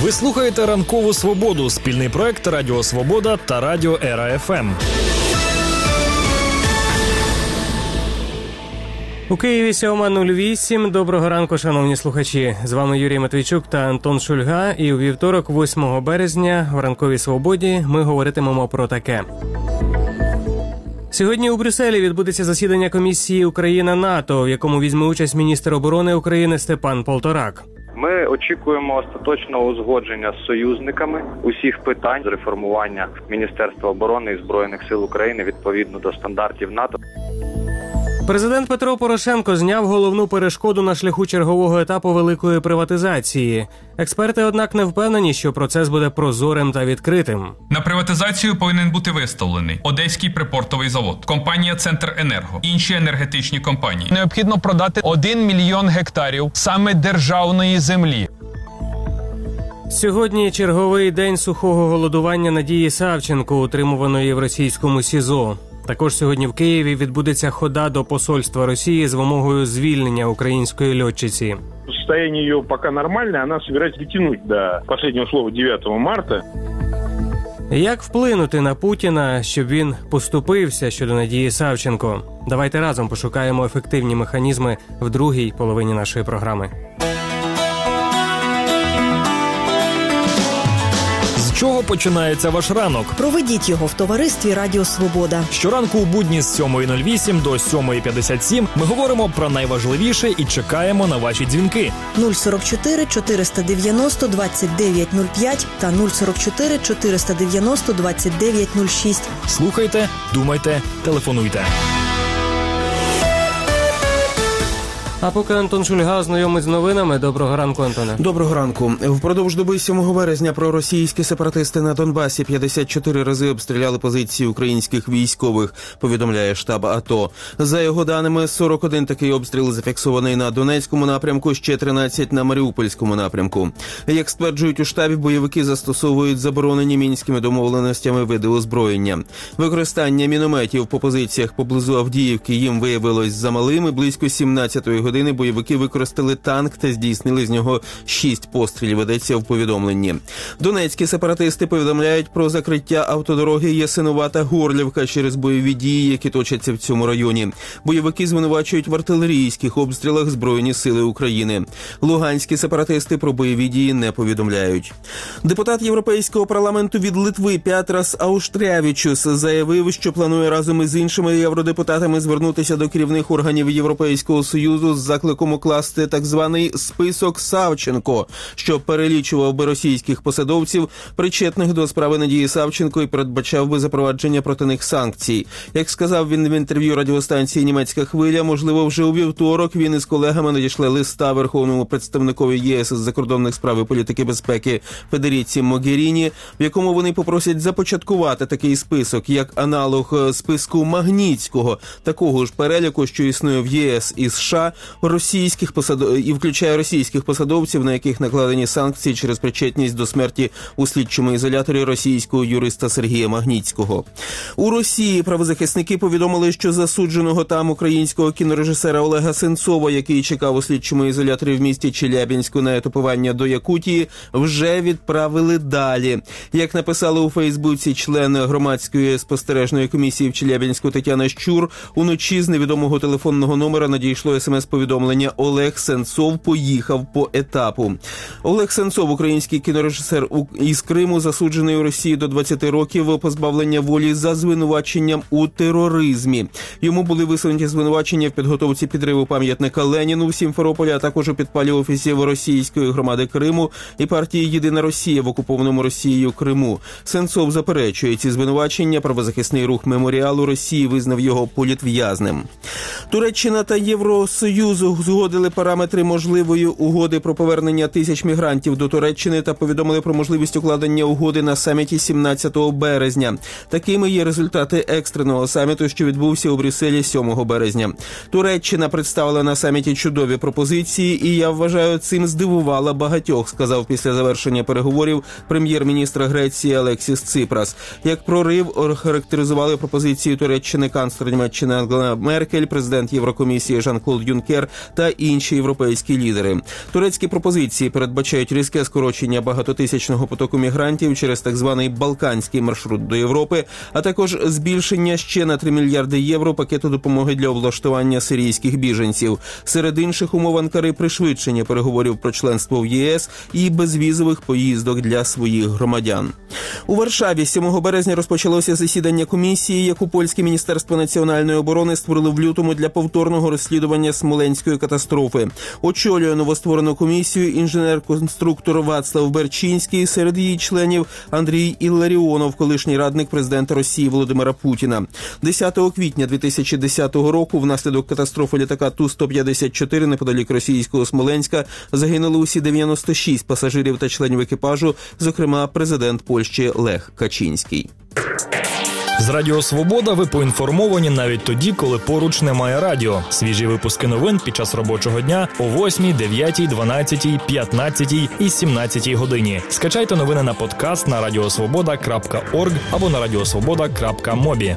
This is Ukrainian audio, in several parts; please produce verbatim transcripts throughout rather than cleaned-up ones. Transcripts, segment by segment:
Ви слухаєте «Ранкову Свободу» – спільний проект Радіо Свобода та Радіо Ера еф ем. У Києві сьома нуль вісім. Доброго ранку, шановні слухачі. З вами Юрій Матвійчук та Антон Шульга. І у вівторок, восьмого березня, в «Ранковій Свободі» ми говоритимемо про таке. Сьогодні у Брюсселі відбудеться засідання комісії Україна-НАТО, в якому візьме участь міністр оборони України Степан Полторак. Ми очікуємо остаточного узгодження з союзниками усіх питань з реформування Міністерства оборони і Збройних сил України відповідно до стандартів НАТО. Президент Петро Порошенко зняв головну перешкоду на шляху чергового етапу великої приватизації. Експерти, однак, не впевнені, що процес буде прозорим та відкритим. На приватизацію повинен бути виставлений Одеський припортовий завод, компанія «Центренерго», інші енергетичні компанії. Необхідно продати один мільйон гектарів саме державної землі. Сьогодні черговий день сухого голодування Надії Савченко, утримуваної в російському СІЗО. Також сьогодні в Києві відбудеться хода до посольства Росії з вимогою звільнення української льотчиці. Состояние ее пока нормальное, она собирается дотянуть до последнего слова дев'ятого марта. Як вплинути на Путіна, щоб він поступився щодо Надії Савченко? Давайте разом пошукаємо ефективні механізми в другій половині нашої програми. З чого починається ваш ранок? Проведіть його в товаристві Радіо Свобода. Щоранку у будні з сьомої нуль вісім до сьомої п'ятдесят сім ми говоримо про найважливіше і чекаємо на ваші дзвінки. нуль сорок чотири чотириста дев'яносто двадцять дев'ять нуль п'ять та нуль сорок чотири чотириста дев'яносто двадцять дев'ять нуль шість. Слухайте, думайте, телефонуйте. А поки Антон Шульга знайомить з новинами. Доброго ранку, Антоне. Доброго ранку. Впродовж доби сьомого березня проросійські сепаратисти на Донбасі п'ятдесят чотири рази обстріляли позиції українських військових, повідомляє штаб АТО. За його даними, сорок один такий обстріл зафіксований на Донецькому напрямку, ще тринадцять на Маріупольському напрямку. Як стверджують у штабі, бойовики застосовують заборонені мінськими домовленостями види озброєння. Використання мінометів по позиціях поблизу Авдіївки їм виявилось замалим, і близько сімнадцятої години бойовики використали танк та здійснили з нього шість пострілів, ведеться в повідомленні. Донецькі сепаратисти повідомляють про закриття автодороги Ясинувата-Горлівка через бойові дії, які точаться в цьому районі. Бойовики звинувачують в артилерійських обстрілах Збройні сили України. Луганські сепаратисти про бойові дії не повідомляють. Депутат Європейського парламенту від Литви Петрас Ауштрявічус заявив, що планує разом із іншими євродепутатами звернутися до керівних органів Європейського Союзу з закликом укласти так званий «список Савченко», що перелічував би російських посадовців, причетних до справи Надії Савченко, і передбачав би запровадження проти них санкцій. Як сказав він в інтерв'ю радіостанції «Німецька хвиля», можливо, вже у вівторок він із колегами надійшли листа Верховному представникові ЄС з закордонних справ і політики безпеки Федеріці Могеріні, в якому вони попросять започаткувати такий список, як аналог списку Магнітського, такого ж переліку, що існує в ЄС і США, російських посадов... і включає російських посадовців, на яких накладені санкції через причетність до смерті у слідчому ізоляторі російського юриста Сергія Магнітського. У Росії правозахисники повідомили, що засудженого там українського кінорежисера Олега Сенцова, який чекав у слідчому ізоляторі в місті Челябінську на етапування до Якутії, вже відправили далі. Як написали у Фейсбуці член громадської спостережної комісії в Челябінську Тетяна Щур, уночі з невідомого телефонного номера надійшло смс-повідомлення: Олег Сенцов поїхав по етапу. Олег Сенцов, український кінорежисер із Криму, засуджений у Росії до двадцяти років позбавлення волі за звинуваченням у тероризмі. Йому були висунуті звинувачення в підготовці підриву пам'ятника Леніну в Сімферополі, а також у підпалі офісів російської громади Криму і партії «Єдина Росія» в окупованому Росією Криму. Сенцов заперечує ці звинувачення. Правозахисний рух «Меморіал» у Росії визнав його політв'язним. Туреччина та Євросоюзу згодили параметри можливої угоди про повернення тисяч мігрантів до Туреччини та повідомили про можливість укладення угоди на саміті сімнадцятого березня. Такими є результати екстреного саміту, що відбувся у Брюсселі сьомого березня. Туреччина представила на саміті чудові пропозиції, і я вважаю, цим здивувала багатьох, сказав після завершення переговорів прем'єр-міністр Греції Алексіс Ципрас. Як прорив охарактеризували пропозиції Туреччини канцлер Німеччини Ангела Меркель, президент Єврокомісії Жан-Клод Юнкер Юнкер та інші європейські лідери. Турецькі пропозиції передбачають різке скорочення багатотисячного потоку мігрантів через так званий Балканський маршрут до Європи, а також збільшення ще на три мільярди євро пакету допомоги для облаштування сирійських біженців. Серед інших умов Анкари пришвидшення переговорів про членство в ЄС і безвізових поїздок для своїх громадян. У Варшаві сьомого березня розпочалося засідання комісії, яку польське Міністерство національної оборони створило в лютому для повторного розслідування Смоленської катастрофи. Очолює новостворену комісію інженер-конструктор Вацлав Берчинський, серед її членів Андрій Ілларіонов, колишній радник президента Росії Володимира Путіна. десятого квітня дві тисячі десятого року внаслідок катастрофи літака Ту сто п'ятдесят чотири неподалік російського Смоленська загинули усі дев'яносто шість пасажирів та членів екіпажу, зокрема президент Польщі Лех Качинський. З Радіо Свобода ви поінформовані навіть тоді, коли поруч немає радіо. Свіжі випуски новин під час робочого дня о восьмій, дев'ятій, дванадцятій, п'ятнадцятій і сімнадцятій годині. Скачайте новини на подкаст на радіосвобода крапка орг або на радіосвобода крапка мобі.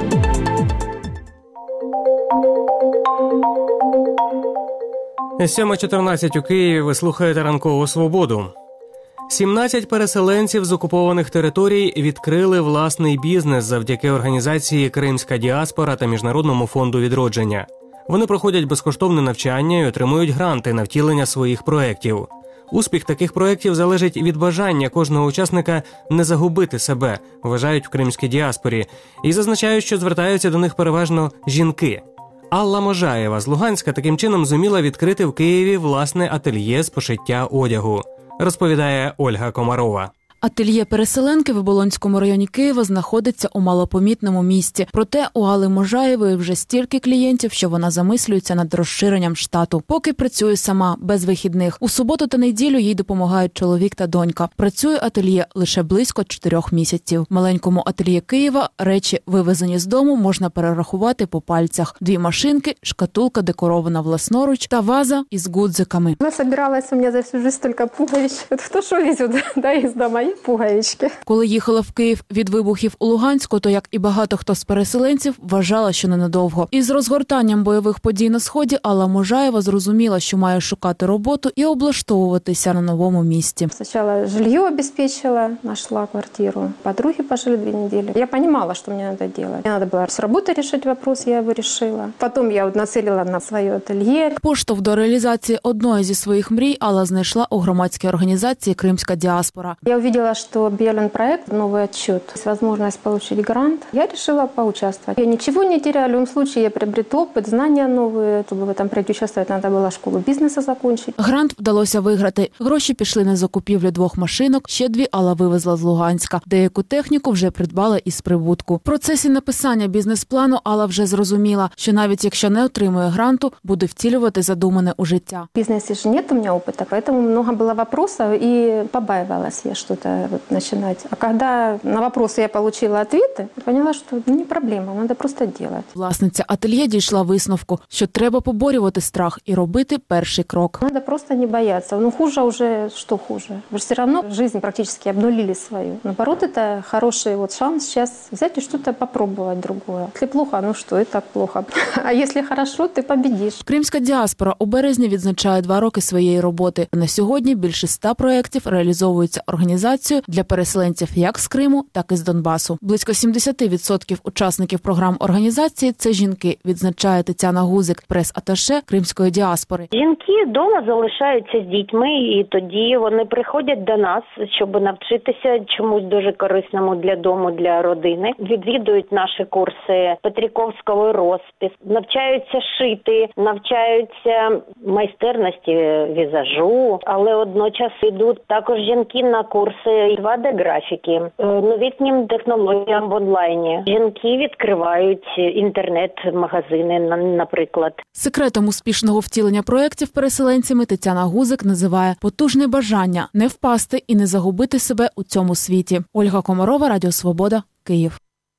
сьома чотирнадцять у Києві. Ви слухаєте «Ранкову свободу». сімнадцять переселенців з окупованих територій відкрили власний бізнес завдяки організації «Кримська діаспора» та Міжнародному фонду відродження. Вони проходять безкоштовне навчання і отримують гранти на втілення своїх проєктів. Успіх таких проєктів залежить від бажання кожного учасника не загубити себе, вважають в «Кримській діаспорі», і зазначають, що звертаються до них переважно жінки. Алла Можаєва з Луганська таким чином зуміла відкрити в Києві власне ательє з пошиття одягу. Розповідає Ольга Комарова. Ательє переселенки в Оболонському районі Києва знаходиться у малопомітному місці. Проте у Алли Можаєвої вже стільки клієнтів, що вона замислюється над розширенням штату. Поки працює сама, без вихідних. У суботу та неділю їй допомагають чоловік та донька. Працює ательє лише близько чотирьох місяців. В маленькому ательє Києва речі, вивезені з дому, можна перерахувати по пальцях. Дві машинки, шкатулка декорована власноруч та ваза із гудзиками. Я собиралась, у мене за всю життя тільки пуговички. Хто що везет, да, із дому? Пуговички. Коли їхала в Київ від вибухів у Луганську, то, як і багато хто з переселенців, вважала, що ненадовго. Із розгортанням бойових подій на Сході Алла Можаєва зрозуміла, що має шукати роботу і облаштовуватися на новому місці. Спочатку жилье обеспечила, знайшла квартиру. Подруги пожили дві неділі. Я розуміла, що мені треба робити. Мені треба було з роботи вирішити питання, я його вирішила. Потім я націлила на своє ательє. Поштовх до реалізації одної зі своїх мрій Алла знайшла у громадській організації «Кримська діаспора». Я увидела, что объявлен проект, новый отчет, есть возможность получить грант. Я решила поучаствовать. Я ничего не теряю, в любом случае я приобрету опыт, знания новые. Чтобы в этом проекте участвовать, надо было школу бизнеса закончить. Грант вдалося виграти. Гроші пішли на закупівлю двох машинок, ще дві Алла вивезла з Луганська. Деяку техніку вже придбала із прибутку. В процесі написання бізнес-плану Алла вже зрозуміла, що навіть якщо не отримує гранту, буде втілювати задумане у життя. В бізнесі ж нет у мене опиту, поэтому много было вопросов и побаивалась я что-то вот начинать. А когда на вопросы я получила ответы, поняла, что не проблема, надо просто делать. Власниця ательє дійшла висновку, що треба поборювати страх і робити перший крок. Надо просто не бояться. Ну хуже уже, что хуже? Вы же все равно жизнь практически обнулили свою. Наоборот, это хороший вот шанс сейчас взять и что-то попробовать другое. Если плохо, ну что, и так плохо. А если хорошо, ты победишь. Кримська діаспора у березні відзначає два роки своєї роботи. На сьогодні більше ста проєктів реалізовуються організацією для переселенців як з Криму, так і з Донбасу. Близько сімдесят відсотків учасників програм організації – це жінки, відзначає Тетяна Гузик, прес-аташе Кримської діаспори. Жінки вдома залишаються з дітьми, і тоді вони приходять до нас, щоб навчитися чомусь дуже корисному для дому, для родини. Відвідують наші курси Петріковського розпис, навчаються шити, навчаються майстерності візажу, але одночас йдуть також жінки на курси два де-графіки, новітнім технологіям в онлайні. Жінки відкривають інтернет-магазини, наприклад. Секретом успішного втілення проєктів переселенцями Тетяна Гузик називає потужне бажання не впасти і не загубити себе у цьому світі. Ольга Комарова, Радіо Свобода, Київ.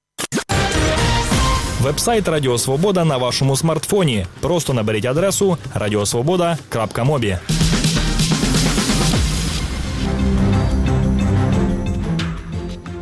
Вебсайт Радіо Свобода на вашому смартфоні. Просто наберіть адресу радіосвобода крапка мобі.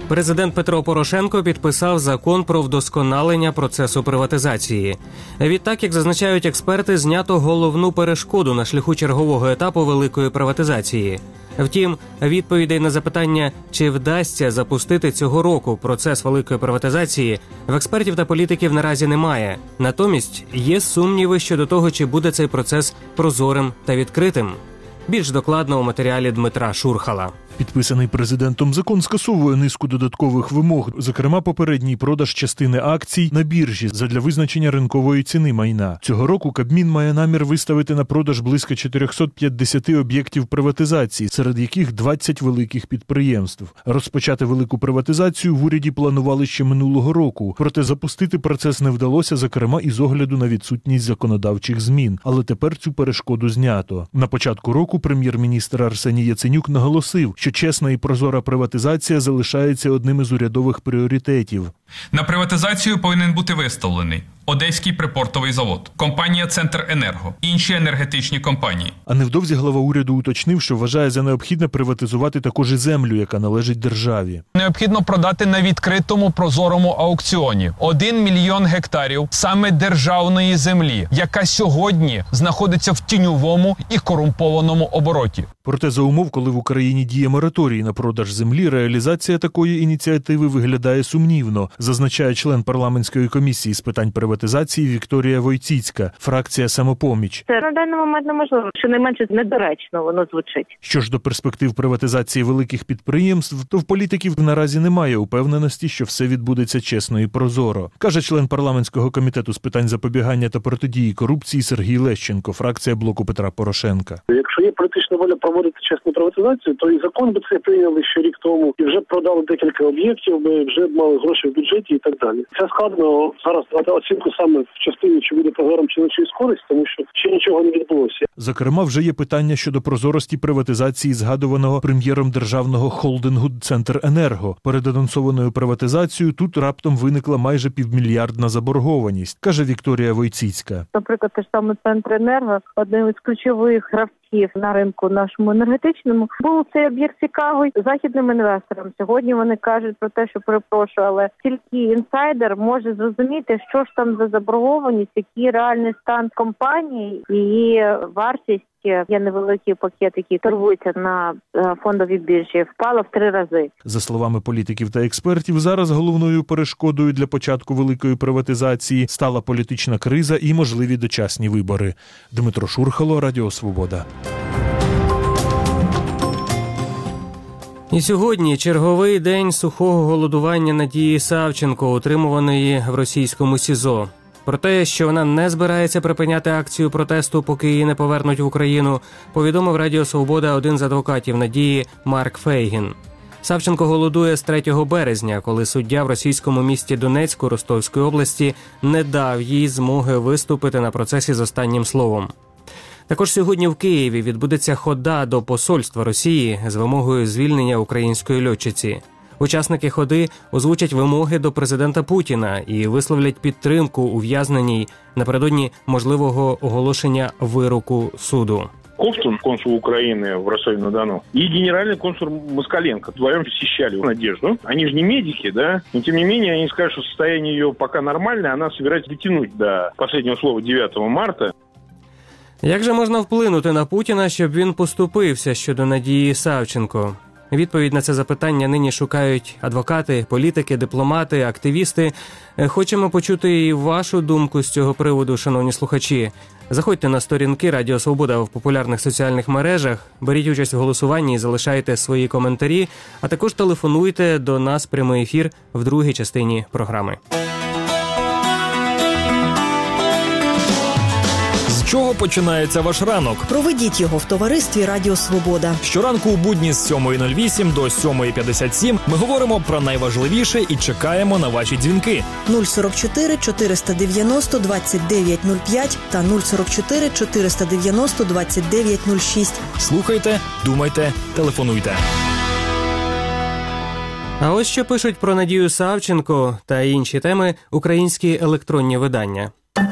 Президент Петро Порошенко підписав закон про вдосконалення процесу приватизації. Відтак, як зазначають експерти, знято головну перешкоду на шляху чергового етапу великої приватизації. Втім, відповідей на запитання, чи вдасться запустити цього року процес великої приватизації, в експертів та політиків наразі немає. Натомість є сумніви щодо того, чи буде цей процес прозорим та відкритим. Більш докладно у матеріалі Дмитра Шурхала. Підписаний президентом закон скасовує низку додаткових вимог, зокрема попередній продаж частини акцій на біржі задля визначення ринкової ціни майна. Цього року Кабмін має намір виставити на продаж близько чотириста п'ятдесят об'єктів приватизації, серед яких двадцять великих підприємств. Розпочати велику приватизацію в уряді планували ще минулого року, проте запустити процес не вдалося, зокрема із огляду на відсутність законодавчих змін. Але тепер цю перешкоду знято. На початку року прем'єр-міністр Арсеній Яценюк наголосив, що чесна і прозора приватизація залишається одним із урядових пріоритетів. На приватизацію повинен бути виставлений Одеський припортовий завод, компанія «Центр Енерго», інші енергетичні компанії. А невдовзі глава уряду уточнив, що вважає за необхідне приватизувати також і землю, яка належить державі. Необхідно продати на відкритому прозорому аукціоні один мільйон гектарів саме державної землі, яка сьогодні знаходиться в тіньовому і корумпованому обороті. Проте за умов, коли в Україні діє мораторій на продаж землі, реалізація такої ініціативи виглядає сумнівно, зазначає член парламентської комісії з питань приватизації Вікторія Войціцька, фракція «Самопоміч». Це на даний момент неможливо, щонайменше недоречно воно звучить. Що ж до перспектив приватизації великих підприємств, то в політиків наразі немає упевненості, що все відбудеться чесно і прозоро, каже член парламентського комітету з питань запобігання та протидії корупції Сергій Лещенко, фракція блоку Петра Порошенка. Якщо є політична воля проводити чесну приватизацію, то і закон би це прийняли ще рік тому, і вже продали декілька об'єктів, ми вже мали гроші в бюджеті і так далі. Це складно зараз дати оцінку саме в частині, чи буде прозорим, чи не через користь, тому що ще нічого не відбулося. Зокрема, вже є питання щодо прозорості приватизації згадуваного прем'єром державного холдингу «Центр Енерго». Перед анонсованою приватизацією тут раптом виникла майже півмільярдна заборгованість, каже Вікторія Войціцька. Наприклад, те ж саме «Центр Енерго», одним із ключових гравців на ринку нашому енергетичному, був цей об'єкт цікавий західним інвесторам. Сьогодні вони кажуть про те, що перепрошую, але тільки інсайдер може зрозуміти, що ж там за заборгованість, який реальний стан компанії, її вартість. Є невеликий пакет, який торгується на фондовій біржі, впала в три рази. За словами політиків та експертів, зараз головною перешкодою для початку великої приватизації стала політична криза і можливі дочасні вибори. Дмитро Шурхало, Радіо Свобода. І сьогодні черговий день сухого голодування Надії Савченко, утримуваної в російському СІЗО. Про те, що вона не збирається припиняти акцію протесту, поки її не повернуть в Україну, повідомив Радіо Свобода один з адвокатів Надії Марк Фейгін. Савченко голодує з третього березня, коли суддя в російському місті Донецьку Ростовської області не дав їй змоги виступити на процесі з останнім словом. Також сьогодні в Києві відбудеться хода до посольства Росії з вимогою звільнення української льотчиці. Учасники ходи озвучать вимоги до президента Путіна і висловлять підтримку ув'язненій напередодні можливого оголошення вироку суду. Ковтун, консул Украины в Ростове-на-Дону, и генеральный консул Москаленко вдвоем посещали Надежду. Они же не медики, да? Но тем не менее, они скажут, что состояние ее пока нормальное, она собирается дотянуть до последнего слова дев'ятого марта. Як же можна вплинути на Путіна, щоб він поступився щодо Надії Савченко? Відповідь на це запитання нині шукають адвокати, політики, дипломати, активісти. Хочемо почути і вашу думку з цього приводу, шановні слухачі. Заходьте на сторінки Радіо Свобода в популярних соціальних мережах, беріть участь в голосуванні і залишайте свої коментарі, а також телефонуйте до нас в прямий ефір в другій частині програми. З чого починається ваш ранок? Проведіть його в товаристві Радіо Свобода. Щоранку у будні з сьомої нуль вісім до сьомої п'ятдесят сім ми говоримо про найважливіше і чекаємо на ваші дзвінки. нуль сорок чотири чотириста дев'яносто двадцять дев'ять нуль п'ять та нуль сорок чотири чотириста дев'яносто двадцять дев'ять нуль шість. Слухайте, думайте, телефонуйте. А ось що пишуть про Надію Савченко та інші теми українські електронні видання.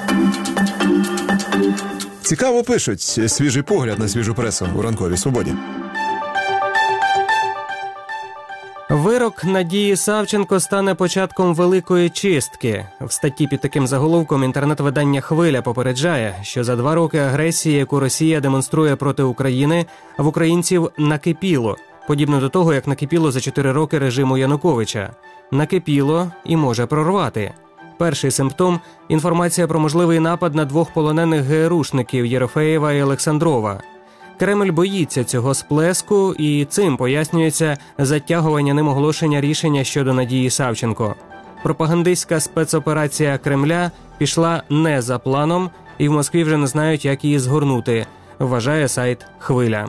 Цікаво пишуть. Свіжий погляд на свіжу пресу у ранковій свободі. Вирок Надії Савченко стане початком великої чистки. В статті під таким заголовком інтернет-видання «Хвиля» попереджає, що за два роки агресії, яку Росія демонструє проти України, в українців накипіло. Подібно до того, як накипіло за чотири роки режиму Януковича. Накипіло і може прорвати. Перший симптом – інформація про можливий напад на двох полонених ГРУшників Єрофеєва і Олександрова. Кремль боїться цього сплеску, і цим пояснюється затягування ним оголошення рішення щодо Надії Савченко. Пропагандистська спецоперація Кремля пішла не за планом, і в Москві вже не знають, як її згорнути, вважає сайт «Хвиля».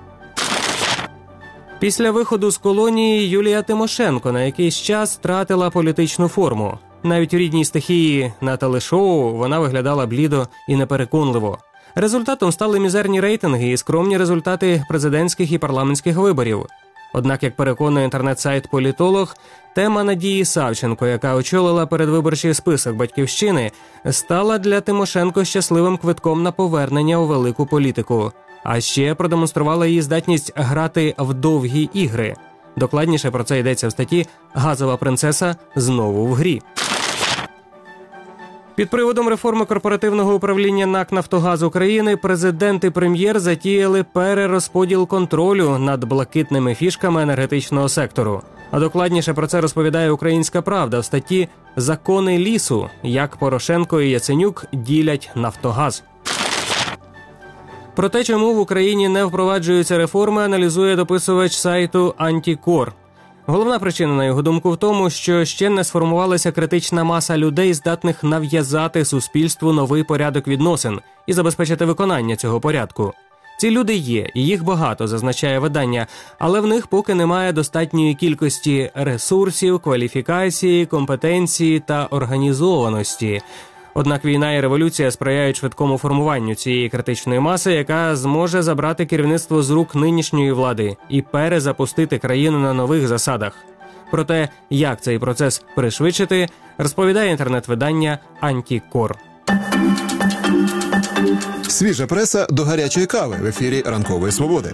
Після виходу з колонії Юлія Тимошенко на якийсь час втратила політичну форму. Навіть у рідній стихії на телешоу вона виглядала блідо і непереконливо. Результатом стали мізерні рейтинги і скромні результати президентських і парламентських виборів. Однак, як переконує інтернет-сайт «Політолог», тема Надії Савченко, яка очолила передвиборчий список «Батьківщини», стала для Тимошенко щасливим квитком на повернення у велику політику. А ще продемонструвала її здатність грати в довгі ігри. Докладніше про це йдеться в статті «Газова принцеса знову в грі». Під приводом реформи корпоративного управління НАК «Нафтогаз України» президент і прем'єр затіяли перерозподіл контролю над блакитними фішками енергетичного сектору. А докладніше про це розповідає «Українська правда» в статті «Закони лісу. Як Порошенко і Яценюк ділять Нафтогаз». Про те, чому в Україні не впроваджуються реформи, аналізує дописувач сайту «Антикор». Головна причина, на його думку, в тому, що ще не сформувалася критична маса людей, здатних нав'язати суспільству новий порядок відносин і забезпечити виконання цього порядку. Ці люди є, і їх багато, зазначає видання, але в них поки немає достатньої кількості ресурсів, кваліфікації, компетенції та організованості. Однак війна і революція сприяють швидкому формуванню цієї критичної маси, яка зможе забрати керівництво з рук нинішньої влади і перезапустити країну на нових засадах. Про те, як цей процес пришвидшити, розповідає інтернет-видання «Антикор». Свіжа преса до гарячої кави в ефірі «Ранкової свободи».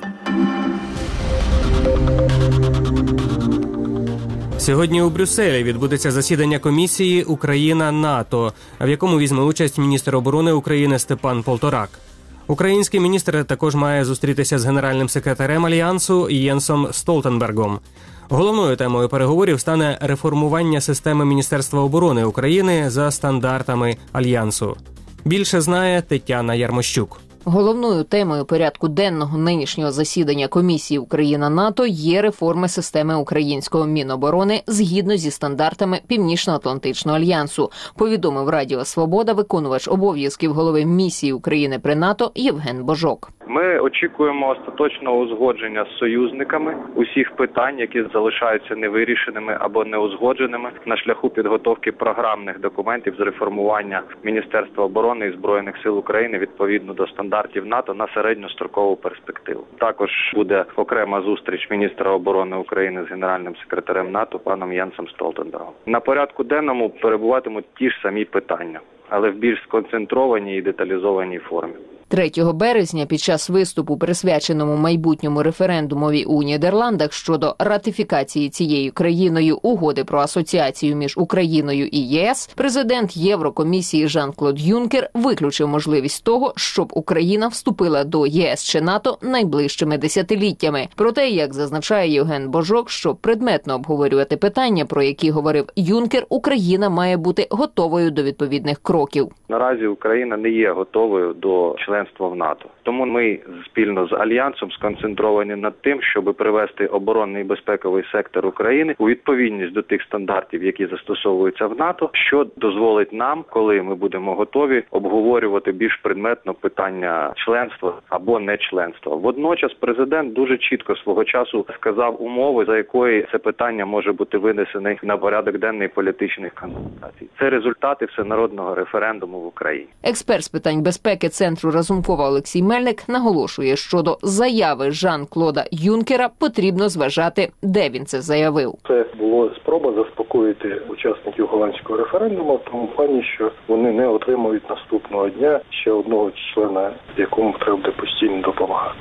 Сьогодні у Брюсселі відбудеться засідання комісії «Україна-НАТО», в якому візьме участь міністр оборони України Степан Полторак. Український міністр також має зустрітися з генеральним секретарем Альянсу Єнсом Столтенбергом. Головною темою переговорів стане реформування системи Міністерства оборони України за стандартами Альянсу. Більше знає Тетяна Ярмощук. Головною темою порядку денного нинішнього засідання комісії Україна-НАТО є реформи системи українського Міноборони згідно зі стандартами Північно-Атлантичного альянсу, повідомив Радіо Свобода виконувач обов'язків голови місії України при НАТО Євген Божок. Ми очікуємо остаточного узгодження з союзниками усіх питань, які залишаються невирішеними або неузгодженими на шляху підготовки програмних документів з реформування Міністерства оборони і Збройних сил України відповідно до стандартів НАТО на середньострокову перспективу. Також буде окрема зустріч міністра оборони України з генеральним секретарем НАТО паном Єнсом Столтенбергом. На порядку денному перебуватимуть ті ж самі питання, але в більш сконцентрованій і деталізованій формі. третього березня під час виступу, присвяченому майбутньому референдумові у Нідерландах щодо ратифікації цією країною угоди про асоціацію між Україною і ЄС, президент Єврокомісії Жан-Клод Юнкер виключив можливість того, щоб Україна вступила до ЄС чи НАТО найближчими десятиліттями. Проте, як зазначає Євген Божок, щоб предметно обговорювати питання, про які говорив Юнкер, Україна має бути готовою до відповідних кроків. Наразі Україна не є готовою до членства в НАТО. Тому ми спільно з Альянсом сконцентровані над тим, щоб привести оборонний і безпековий сектор України у відповідність до тих стандартів, які застосовуються в НАТО, що дозволить нам, коли ми будемо готові, обговорювати більш предметно питання членства або не членства. Водночас президент дуже чітко свого часу сказав умови, за якої це питання може бути винесене на порядок денний політичних консультацій. Це результати всенародного референдуму в Україні. Експерт з питань безпеки Центру Разумкова Олексій Мельник наголошує, що до заяви Жан-Клода Юнкера потрібно зважати, де він це заявив. Це була спроба заспокоїти учасників голландського референдуму в тому плані, що вони не отримують наступного дня ще одного члена, якому треба буде постійно допомагати.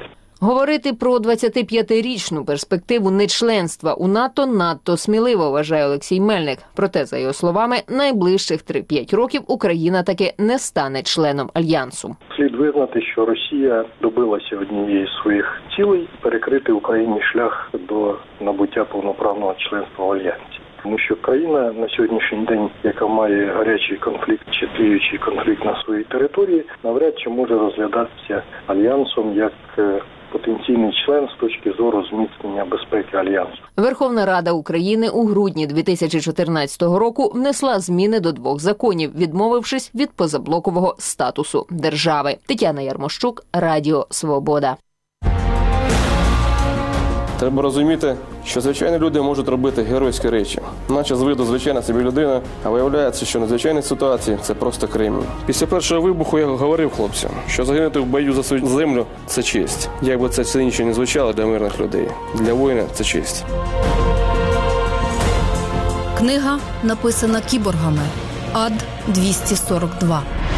Говорити про двадцятип'ятирічну перспективу нечленства у НАТО надто сміливо, вважає Олексій Мельник. Проте, за його словами, найближчих три-п'ять років Україна таки не стане членом Альянсу. Слід визнати, що Росія добилася однієї з своїх цілей – перекрити Україні шлях до набуття повноправного членства в Альянсі. Тому що країна на сьогоднішній день, яка має гарячий конфлікт чи тліючий конфлікт на своїй території, навряд чи може розглядатися Альянсом як потенційний член з точки зору зміцнення безпеки Альянсу. Верховна Рада України у грудні дві тисячі чотирнадцятого року внесла зміни до двох законів, відмовившись від позаблокового статусу держави. Тетяна Ярмощук, Радіо Свобода. Треба розуміти, що звичайні люди можуть робити геройські речі. Наче з виду звичайна собі людина, а виявляється, що надзвичайні ситуації – це просто кремінь. Після першого вибуху я говорив хлопцям, що загинути в бою за свою землю – це честь. Як би це все інше не звучало для мирних людей. Для воїна – це честь. Книга написана кіборгами. Ад двісті сорок два.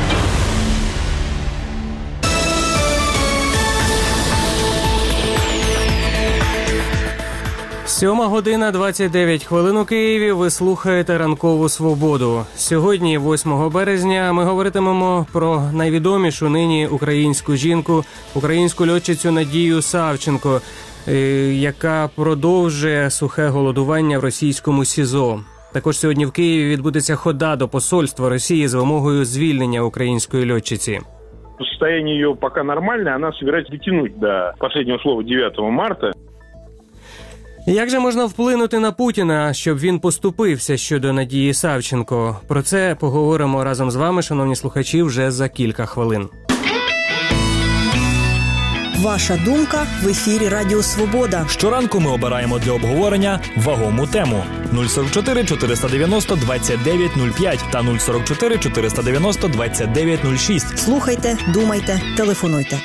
Сьома година двадцять дев'ять хвилин у Києві. Ви слухаєте «Ранкову свободу». Сьогодні, восьмого березня, ми говоритимемо про найвідомішу нині українську жінку, українську льотчицю Надію Савченко, яка продовжує сухе голодування в російському СІЗО. Також сьогодні в Києві відбудеться хода до посольства Росії з вимогою звільнення української льотчиці. Состояние ее пока нормальное, она собирается дотянуть до последнего слова дев'ятого марта. Як же можна вплинути на Путіна, щоб він поступився щодо Надії Савченко? Про це поговоримо разом з вами, шановні слухачі, вже за кілька хвилин. Ваша думка в ефірі Радіо Свобода. Щоранку ми обираємо для обговорення вагому тему. нуль сорок чотири чотириста дев'яносто двадцять дев'ять нуль п'ять та нуль сорок чотири чотириста дев'яносто двадцять дев'ять нуль шість. Слухайте, думайте, телефонуйте.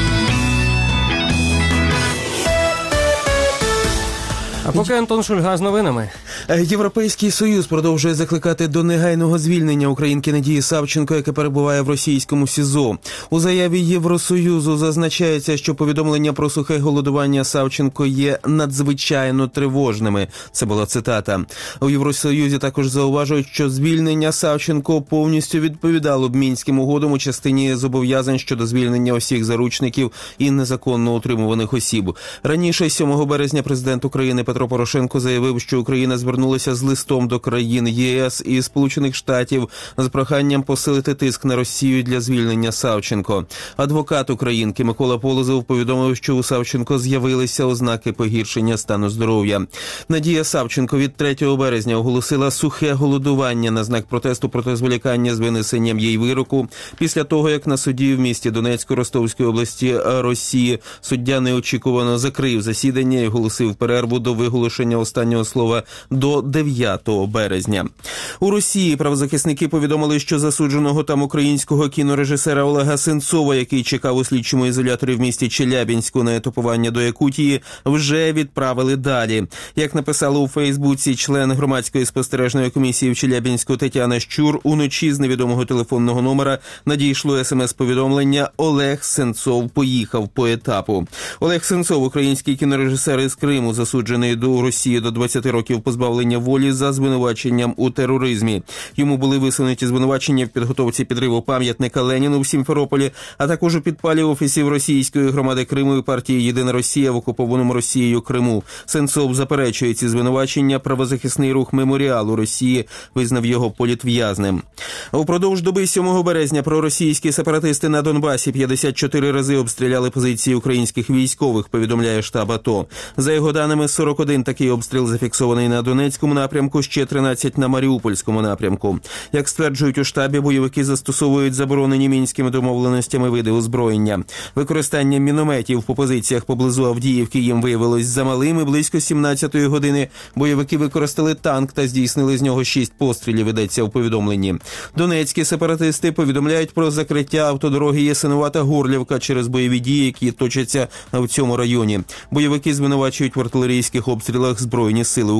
А поки Антон Шульга з новинами. Європейський Союз продовжує закликати до негайного звільнення українки Надії Савченко, яка перебуває в російському СІЗО. У заяві Євросоюзу зазначається, що повідомлення про сухе голодування Савченко є надзвичайно тривожними. Це була цитата. У Євросоюзі також зауважують, що звільнення Савченко повністю відповідало б Мінським угодам у частині зобов'язань щодо звільнення усіх заручників і незаконно утримуваних осіб. Раніше, сьомого березня, президент України Петро Порошенко заявив, що Україна звернулася з листом до країн ЄС і Сполучених Штатів з проханням посилити тиск на Росію для звільнення Савченко. Адвокат українки Микола Полозов повідомив, що у Савченко з'явилися ознаки погіршення стану здоров'я. Надія Савченко від третього березня оголосила сухе голодування на знак протесту проти зволікання з винесенням їй вироку. Після того, як на суді в місті Донецьку Ростовської області Росії суддя неочікувано закрив засідання і оголосив перерву до виголошення останнього слова до дев'ятого березня. У Росії правозахисники повідомили, що засудженого там українського кінорежисера Олега Сенцова, який чекав у слідчому ізоляторі в місті Челябінську на етапування до Якутії, вже відправили далі. Як написала у Фейсбуці член громадської спостережної комісії в Челябінську Тетяна Щур, уночі з невідомого телефонного номера надійшло смс-повідомлення «Олег Сенцов поїхав по етапу». Олег Сенцов, український кінорежисер із Криму, засуджений до Росії до двадцяти років позбавлення волі за звинуваченням у тероризмі. Йому були висунуті звинувачення в підготовці підриву пам'ятника Леніну в Сімферополі, а також у підпалі офісів російської громади Криму і партії «Єдина Росія» в окупованому Росією Криму. Сенцов заперечує ці звинувачення. Правозахисний рух «Меморіал» у Росії визнав його політв'язним. Упродовж доби сьомого березня проросійські сепаратисти на Донбасі п'ятдесят чотири рази обстріляли позиції українських військових, повідомляє штаб АТО. За його даними, сорок один такий обстріл зафіксований на Донецькому напрямку, ще тринадцять на Маріупольському напрямку. Як стверджують у штабі, бойовики застосовують заборонені мінськими домовленостями види озброєння. Використання мінометів по позиціях поблизу Авдіївки їм виявилось замалим, і близько сімнадцятої години бойовики використали танк та здійснили з нього шість пострілів, йдеться у повідомленні. Донецькі сепаратисти повідомляють про закриття автодороги Ясинувата-Горлівка через бойові дії, які точаться в цьому районі. Бойовики звинувачують в артилерійських обстрілах Збройні сили України.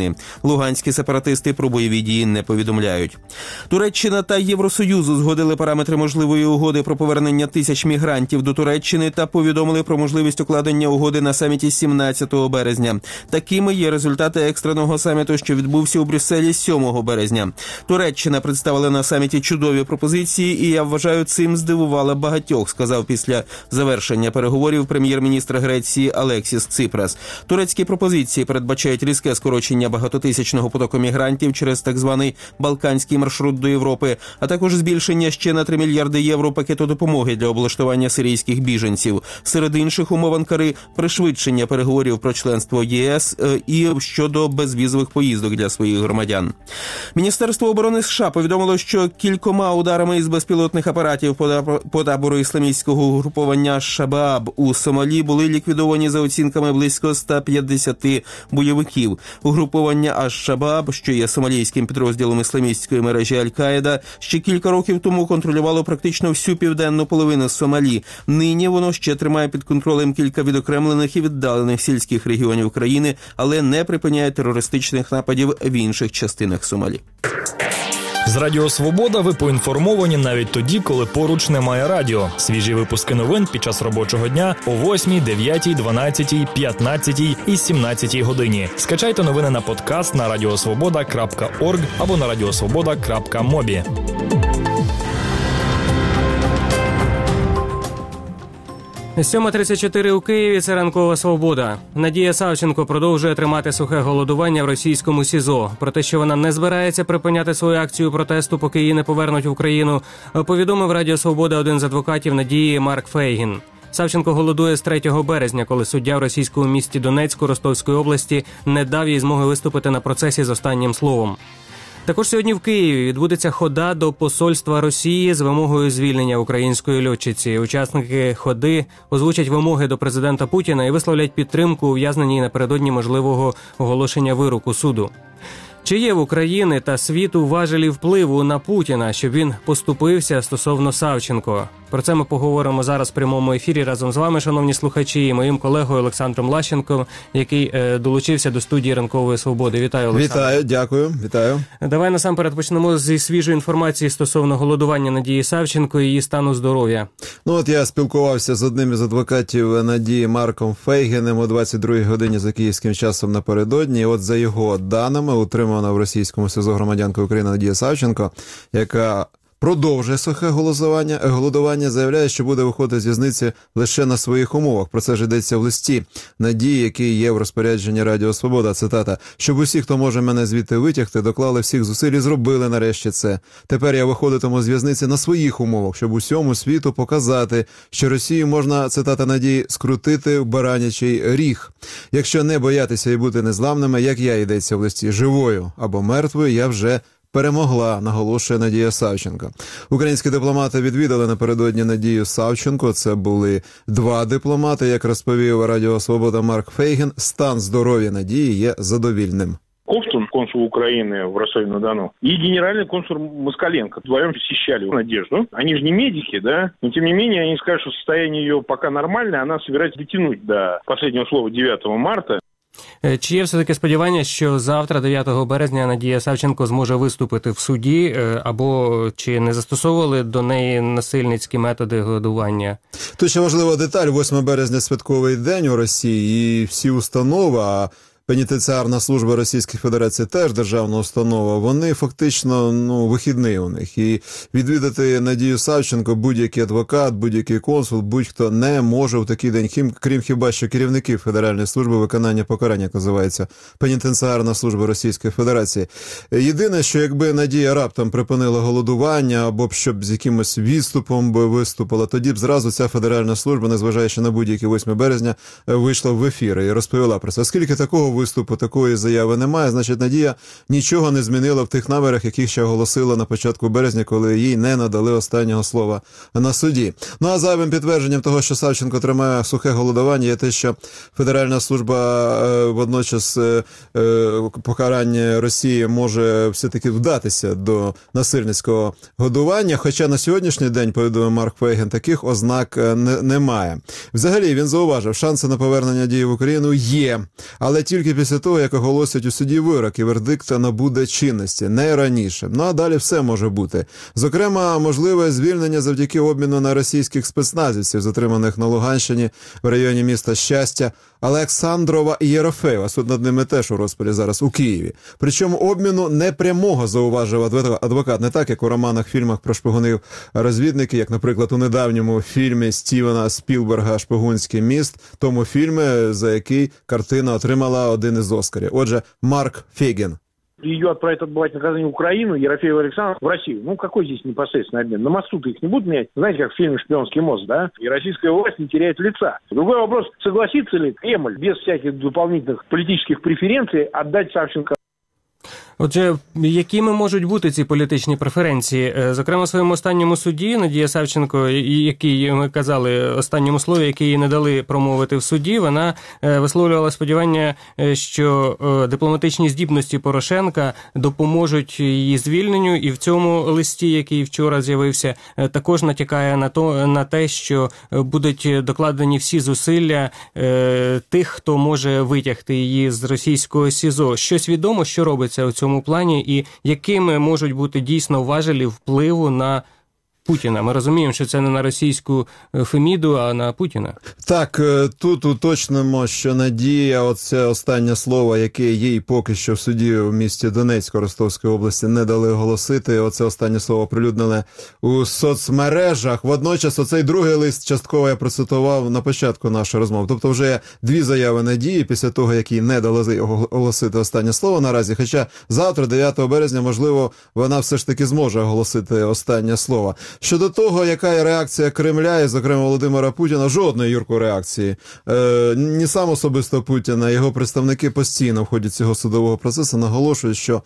України. Луганські сепаратисти про бойові дії не повідомляють. Туреччина та Євросоюз узгодили параметри можливої угоди про повернення тисяч мігрантів до Туреччини та повідомили про можливість укладення угоди на саміті сімнадцятого березня. Такими є результати екстреного саміту, що відбувся у Брюсселі сьомого березня. Туреччина представила на саміті чудові пропозиції, і я вважаю, цим здивувала багатьох, сказав після завершення переговорів прем'єр-міністр Греції Алексіс Ципрас. Турецькі пропозиції передбачають різке скорочення багатотисячного потоку мігрантів через так званий Балканський маршрут до Європи, а також збільшення ще на три мільярди євро пакету допомоги для облаштування сирійських біженців. Серед інших умов Анкари – пришвидшення переговорів про членство в ЄС і щодо безвізових поїздок для своїх громадян. Міністерство оборони США повідомило, що кількома ударами із безпілотних апаратів по табору ісламістського угруповання Шабааб у Сомалі були ліквідовані за оцінками близько ста п'ятдесяти бойовиків. Угруповання Аш-Шабааб, що є сомалійським підрозділом ісламістської мережі Аль-Каїда, ще кілька років тому контролювало практично всю південну половину Сомалі. Нині воно ще тримає під контролем кілька відокремлених і віддалених сільських регіонів країни, але не припиняє терористичних нападів в інших частинах Сомалі. З Радіо Свобода ви поінформовані навіть тоді, коли поруч немає радіо. Свіжі випуски новин під час робочого дня о восьмій, дев'ятій, дванадцятій, п'ятнадцятій і сімнадцятій годині. Скачайте новини на подкаст на радіосвобода крапка орг або на радіосвобода крапка мобі. сьома тридцять чотири у Києві – це ранкова свобода. Надія Савченко продовжує тримати сухе голодування в російському СІЗО. Про те, що вона не збирається припиняти свою акцію протесту, поки її не повернуть в Україну, повідомив Радіо Свобода один з адвокатів Надії Марк Фейгін. Савченко голодує з третього березня, коли суддя в російському місті Донецьку Ростовської області не дав їй змоги виступити на процесі з останнім словом. Також сьогодні в Києві відбудеться хода до посольства Росії з вимогою звільнення української льотчиці. Учасники ходи озвучать вимоги до президента Путіна і висловлять підтримку ув'язненій напередодні можливого оголошення вироку суду. Чи є в Україні та світу важелі впливу на Путіна, щоб він поступився стосовно Савченко? Про це ми поговоримо зараз в прямому ефірі разом з вами, шановні слухачі, і моїм колегою Олександром Лащенком, який е, долучився до студії Ранкової Свободи. Вітаю, Олександр. Вітаю, дякую, вітаю. Давай насамперед почнемо зі свіжої інформації стосовно голодування Надії Савченко і її стану здоров'я. Ну от я спілкувався з одним із адвокатів Надії Марком Фейгіним о двадцять другій годині за київським часом напередодні. І от за його даними утримана в російському СІЗО громадянка України Надія Савченко, яка продовжує сухе голодування, голодування, заявляє, що буде виходити з в'язниці лише на своїх умовах. Про це ж йдеться в листі Надії, який є в розпорядженні Радіо Свобода. Цитата: «Щоб усі, хто може мене звідти витягти, доклали всіх зусиль і зробили нарешті це. Тепер я виходитиму з в'язниці на своїх умовах, щоб усьому світу показати, що Росію можна, цитата Надії, скрутити в баранячий ріг. Якщо не боятися і бути незламними, як я, йдеться в листі, живою або мертвою, я вже перемогла», наголошує Надія Савченко. Українські дипломати відвідали напередодні Надію Савченко. Це були два дипломати. Як розповів Радіо Свобода Марк Фейгін, стан здоров'я Надії є задовільним. Ковтун, консул Украины в Ростове-на-Дону, и генеральный консул Москаленко вдвоем посещали Надежду. Они же не медики, да? Но тем не менее, они скажут, что состояние ее пока нормальное, она собирается дотянуть до последнего слова дев'ятого марта. Чи є все-таки сподівання, що завтра, дев'ятого березня, Надія Савченко зможе виступити в суді, або чи не застосовували до неї насильницькі методи голодування? Тут ще важлива деталь. восьмого березня святковий день у Росії, і всі установи, а Пенітенціарна служба Російської Федерації теж державна установа, вони фактично, ну, вихідний у них. І відвідати Надію Савченко будь-який адвокат, будь-який консул, будь-хто не може в такий день, крім хіба що керівників Федеральної служби виконання покарання, як називається Пенітенціарна служба Російської Федерації. Єдине, що якби Надія раптом припинила голодування, або б щоб з якимось відступом би виступила, тоді б зразу ця Федеральна служба, незважаючи на будь-які восьмого березня, вийшла в ефір і розповіла про це. Оскільки такого виступу, такої заяви немає, значить, Надія нічого не змінила в тих намірах, яких ще оголосила на початку березня, коли їй не надали останнього слова на суді. Ну а зайвим підтвердженням того, що Савченко тримає сухе голодування, є те, що Федеральна служба е, водночас е, е, покарання Росії може все-таки вдатися до насильницького годування, хоча на сьогоднішній день, повідомив Марк Фейгін, таких ознак не, немає. Взагалі, він зауважив, шанси на повернення дії в Україну є, але тільки тільки після того, як оголосять у суді вирок і вердикт набуде чинності, не раніше. Ну а далі все може бути. Зокрема, можливе звільнення завдяки обміну на російських спецназівців, затриманих на Луганщині в районі міста Щастя, Олександрова і Єрофеєва. Суд над ними теж у розпалі зараз у Києві. Причому обміну непрямого, зауважив адвокат, не так, як у романах, фільмах про шпигунів розвідники, як, наприклад, у недавньому фільмі Стівена Спілберга «Шпигунський міст», тому фільмі, за який картина отримала один із Оскарів. Отже, Марк Фейгін. Ее отправят отбывать наказание в Украину, Ерофеева Александр в Россию. Ну, какой здесь непосредственный обмен? На мосту-то их не будут менять. Знаете, как в фильме «Шпионский мост», да? И российская власть не теряет лица. Другой вопрос, согласится ли Кремль без всяких дополнительных политических преференций отдать Савченко. Отже, якими можуть бути ці політичні преференції? Зокрема, в своєму останньому суді Надія Савченко, який ми казали, останньому слові, який їй не дали промовити в суді, вона висловлювала сподівання, що дипломатичні здібності Порошенка допоможуть її звільненню, і в цьому листі, який вчора з'явився, також натякає на то, на те, що будуть докладені всі зусилля тих, хто може витягти її з російського СІЗО. Щось відомо, що робиться у цьому плані, і якими можуть бути дійсно важелі впливу на Путіна? Ми розуміємо, що це не на російську Феміду, а на Путіна. Так, тут уточнимо, що Надія, оце останнє слово, яке їй поки що в суді в місті Донецьку Ростовської області не дали оголосити, оце останнє слово оприлюднене у соцмережах. Водночас оцей другий лист частково я процитував на початку нашої розмови. Тобто вже дві заяви Надії після того, як їй не дали оголосити останнє слово наразі. Хоча завтра, дев'ятого березня, можливо, вона все ж таки зможе оголосити останнє слово. Щодо того, яка є реакція Кремля, і, зокрема, Володимира Путіна, жодної, Юрко, реакції. Е, ні сам особисто Путіна, його представники постійно в ході цього судового процесу наголошують, що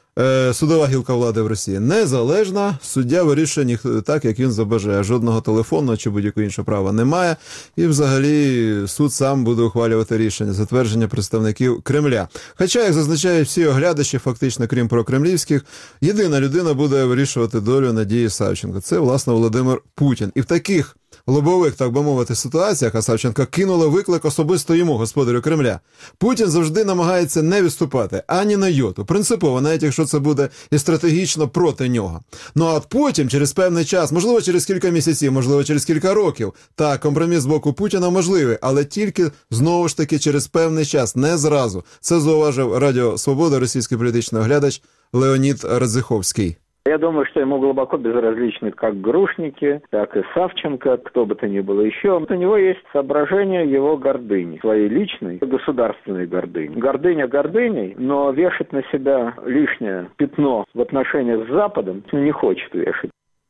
е, судова гілка влади в Росії незалежна, суддя вирішує ніх, так, як він забажає. Жодного телефонного чи будь-якого іншого права немає. І взагалі суд сам буде ухвалювати рішення, затвердження представників Кремля. Хоча, як зазначають всі оглядачі, фактично, крім прокремлівських, єдина людина буде вирішувати долю Надії Савченко. Це, власне, Володимир Путін. І в таких лобових, так би мовити, ситуаціях, а Савченко кинула виклик особисто йому, господарю Кремля. Путін завжди намагається не відступати ані на йоту. Принципово, навіть якщо це буде і стратегічно проти нього. Ну а потім, через певний час, можливо, через кілька місяців, можливо, через кілька років, так, компроміс з боку Путіна можливий, але тільки, знову ж таки, через певний час, не зразу. Це зауважив Радіо Свобода, російський політичний оглядач Леонід Радзиховський. Я думаю, что ему глубоко безразличны как Грушники, так и Савченко, кто бы то ни было еще. У него есть соображение его гордыни, своей личной, государственной гордыни. Гордыня гордыней, но вешать на себя лишнее пятно в отношениях с Западом не хочет вешать.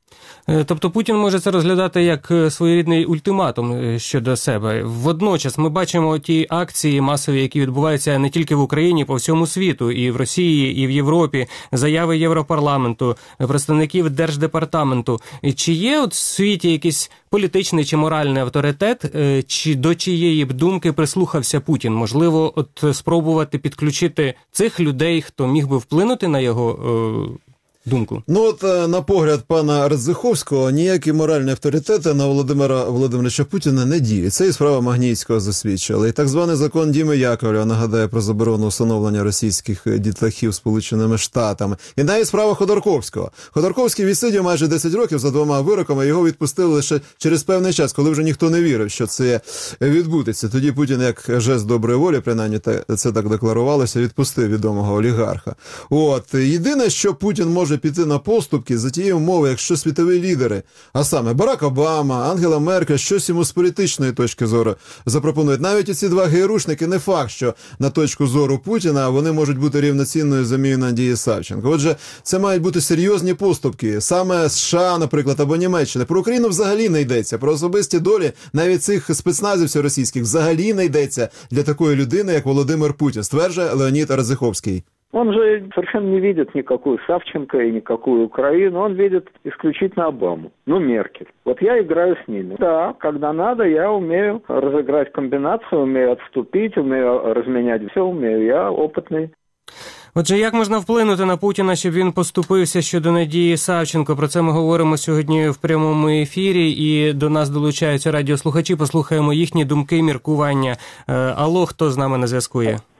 Тобто Путін може це розглядати як своєрідний ультиматум щодо себе. Водночас ми бачимо ті акції масові, які відбуваються не тільки в Україні, по всьому світу, і в Росії, і в Європі, заяви Європарламенту, представників Держдепартаменту. Чи є от в світі якийсь політичний чи моральний авторитет, чи до чиєї б думки прислухався Путін? Можливо, от спробувати підключити цих людей, хто міг би вплинути на його думку? Ну от, на погляд пана Радзиховського, ніякі моральні авторитети на Володимира Володимировича Путіна не діють. Це і справа Магнітського засвідчила. І так званий закон Діми Яковлєва нагадає про заборону усиновлення російських дітлахів Сполученими Штатами. І навіть справа Ходорковського. Ходорковський відсидів майже десять років за двома вироками, його відпустили лише через певний час, коли вже ніхто не вірив, що це відбудеться. Тоді Путін, як жест доброї волі, принаймні це так декларувалося, відпустив відомого олігарха. От, єдине, що Путін може піти на поступки за тією умови, якщо світові лідери, а саме Барак Обама, Ангела Меркель, щось йому з політичної точки зору запропонують. Навіть оці два ГРУшники не факт, що на точку зору Путіна вони можуть бути рівноцінною заміною Надії Савченко. Отже, це мають бути серйозні поступки. Саме США, наприклад, або Німеччина. Про Україну взагалі не йдеться. Про особисті долі навіть цих спецназівців російських взагалі не йдеться для такої людини, як Володимир Путін, стверджує Леонід Радзиховський. Он же совершенно не видит никакую Савченко и никакую Украину, он видит исключительно Обаму, ну, Меркель. Вот я играю с ними. Да, когда надо, я умею разыграть комбинацию, умею отступить, умею разменять, все умею, я опытный. Отже, як можна вплинути на Путіна, щоб він поступився щодо Надії Савченко? Про це ми говоримо сьогодні в прямому ефірі, і до нас долучаються радіослухачі. Послухаємо їхні думки, міркування. Алло, хто з нами на зв'язку є?